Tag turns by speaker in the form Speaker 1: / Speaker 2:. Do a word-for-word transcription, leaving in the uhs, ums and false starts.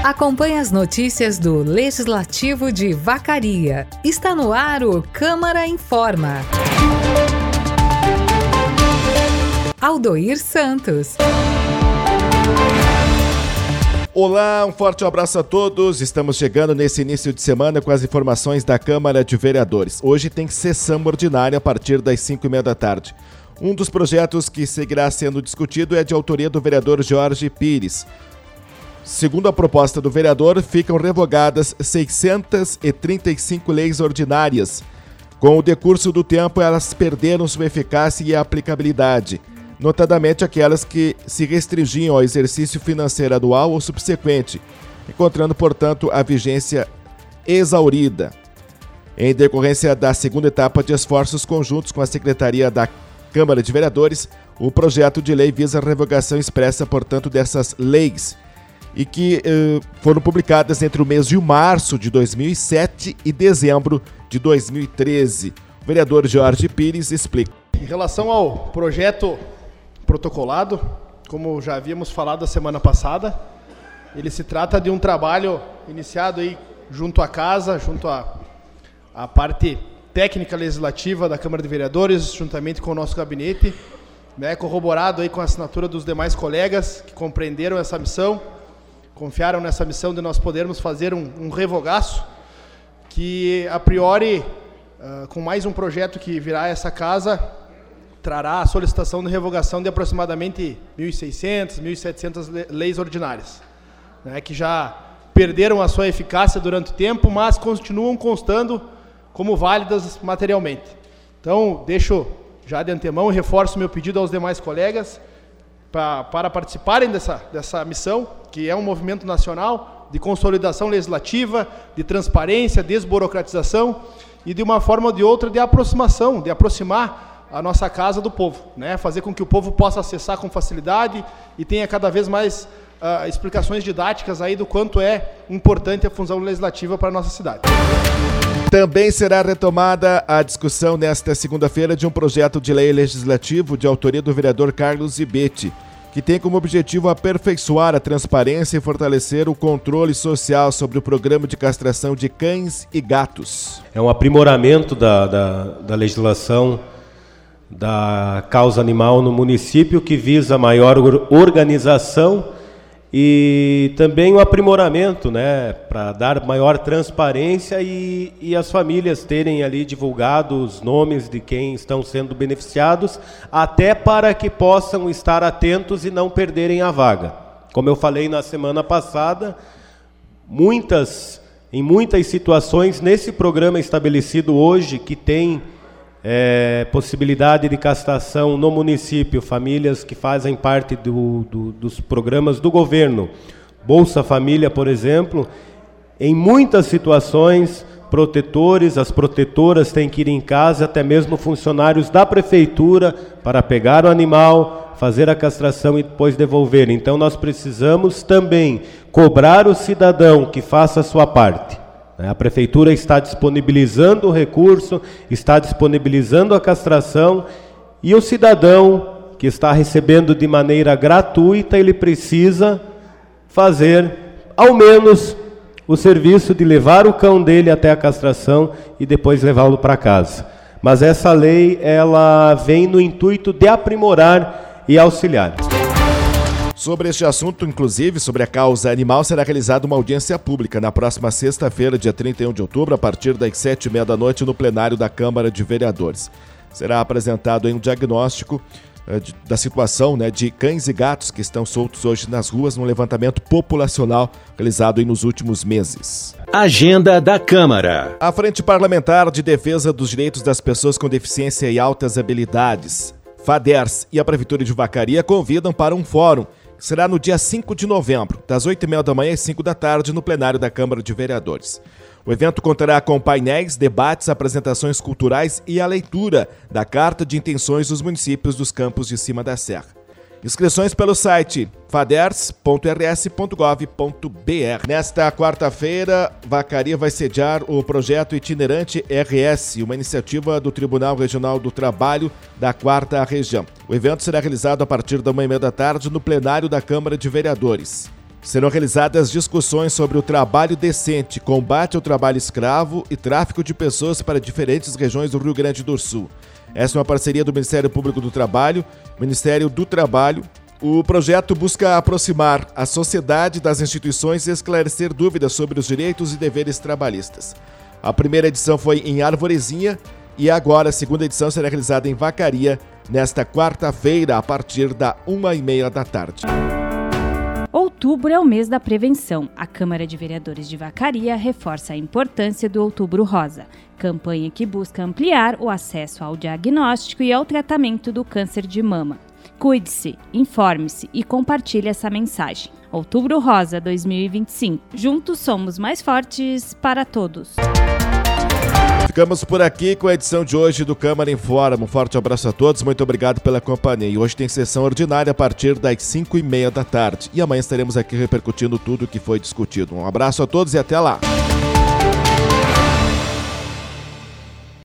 Speaker 1: Acompanhe as notícias do Legislativo de Vacaria. Está no ar o Câmara Informa. Aldoir Santos.
Speaker 2: Olá, um forte abraço a todos. Estamos chegando nesse início de semana com as informações da Câmara de Vereadores. Hoje tem sessão ordinária a partir das cinco e meia da tarde. Um dos projetos que seguirá sendo discutido é de autoria do vereador Jorge Pires. Segundo a proposta do vereador, ficam revogadas seiscentas e trinta e cinco leis ordinárias. Com o decurso do tempo, elas perderam sua eficácia e aplicabilidade, notadamente aquelas que se restringiam ao exercício financeiro anual ou subsequente, encontrando, portanto, a vigência exaurida. Em decorrência da segunda etapa de esforços conjuntos com a Secretaria da Câmara de Vereadores, o projeto de lei visa a revogação expressa, portanto, dessas leis, e que eh, foram publicadas entre o mês de março de dois mil e sete e dezembro de dois mil e treze. O vereador Jorge Pires explica.
Speaker 3: Em relação ao projeto protocolado, como já havíamos falado a semana passada, ele se trata de um trabalho iniciado aí junto à casa, junto à, à parte técnica legislativa da Câmara de Vereadores, juntamente com o nosso gabinete, né, corroborado aí com a assinatura dos demais colegas que compreenderam essa missão, confiaram nessa missão de nós podermos fazer um, um revogaço, que a priori, uh, com mais um projeto que virá a essa casa, trará a solicitação de revogação de aproximadamente mil e seiscentas, mil e setecentas leis ordinárias, né, que já perderam a sua eficácia durante o tempo, mas continuam constando como válidas materialmente. Então, deixo já de antemão e reforço meu pedido aos demais colegas pra, para participarem dessa, dessa missão, que é um movimento nacional de consolidação legislativa, de transparência, desburocratização e de uma forma ou de outra de aproximação, de aproximar a nossa casa do povo, né? Fazer com que o povo possa acessar com facilidade e tenha cada vez mais uh, explicações didáticas aí do quanto é importante a função legislativa para a nossa cidade.
Speaker 2: Também será retomada a discussão nesta segunda-feira de um projeto de lei legislativo de autoria do vereador Carlos Zibete, que tem como objetivo aperfeiçoar a transparência e fortalecer o controle social sobre o programa de castração de cães e gatos.
Speaker 4: É um aprimoramento da, da, da legislação da causa animal no município, que visa maior organização e também o aprimoramento, né, para dar maior transparência e, e as famílias terem ali divulgado os nomes de quem estão sendo beneficiados, até para que possam estar atentos e não perderem a vaga. Como eu falei na semana passada, muitas, em muitas situações, nesse programa estabelecido hoje, que tem É, possibilidade de castração no município, famílias que fazem parte do, do, dos programas do governo, Bolsa Família, por exemplo, em muitas situações, protetores, as protetoras têm que ir em casa, até mesmo funcionários da prefeitura, para pegar o animal, fazer a castração e depois devolver. Então nós precisamos também cobrar o cidadão que faça a sua parte. A prefeitura está disponibilizando o recurso, está disponibilizando a castração, e o cidadão que está recebendo de maneira gratuita, ele precisa fazer ao menos o serviço de levar o cão dele até a castração e depois levá-lo para casa. Mas essa lei, ela vem no intuito de aprimorar e auxiliar.
Speaker 2: Sobre este assunto, inclusive, sobre a causa animal, será realizada uma audiência pública na próxima sexta-feira, dia trinta e um de outubro, a partir das sete e meia da noite, no plenário da Câmara de Vereadores. Será apresentado aí um diagnóstico uh, de, da situação, né, de cães e gatos que estão soltos hoje nas ruas, num levantamento populacional realizado aí nos últimos meses.
Speaker 5: Agenda da Câmara.
Speaker 2: A Frente Parlamentar de Defesa dos Direitos das Pessoas com Deficiência e Altas Habilidades, FADERS, e a Prefeitura de Vacaria convidam para um fórum, que será no dia cinco de novembro, das oito e meia da manhã às cinco da tarde, no plenário da Câmara de Vereadores. O evento contará com painéis, debates, apresentações culturais e a leitura da Carta de Intenções dos Municípios dos Campos de Cima da Serra. Inscrições pelo site faders ponto r s ponto gov ponto b r. Nesta quarta-feira, Vacaria vai sediar o projeto itinerante R S, uma iniciativa do Tribunal Regional do Trabalho da quarta Região. O evento será realizado a partir da uma e meia da tarde no plenário da Câmara de Vereadores. Serão realizadas discussões sobre o trabalho decente, combate ao trabalho escravo e tráfico de pessoas para diferentes regiões do Rio Grande do Sul. Essa é uma parceria do Ministério Público do Trabalho, Ministério do Trabalho. O projeto busca aproximar a sociedade das instituições e esclarecer dúvidas sobre os direitos e deveres trabalhistas. A primeira edição foi em Arvorezinha e agora a segunda edição será realizada em Vacaria, nesta quarta-feira, a partir da uma e meia da tarde.
Speaker 6: Outubro é o mês da prevenção. A Câmara de Vereadores de Vacaria reforça a importância do Outubro Rosa, campanha que busca ampliar o acesso ao diagnóstico e ao tratamento do câncer de mama. Cuide-se, informe-se e compartilhe essa mensagem. Outubro Rosa dois mil e vinte e cinco. Juntos somos mais fortes para todos.
Speaker 2: Ficamos por aqui com a edição de hoje do Câmara Informa. Um forte abraço a todos, muito obrigado pela companhia. E hoje tem sessão ordinária a partir das cinco e meia da tarde. E amanhã estaremos aqui repercutindo tudo o que foi discutido. Um abraço a todos e até lá.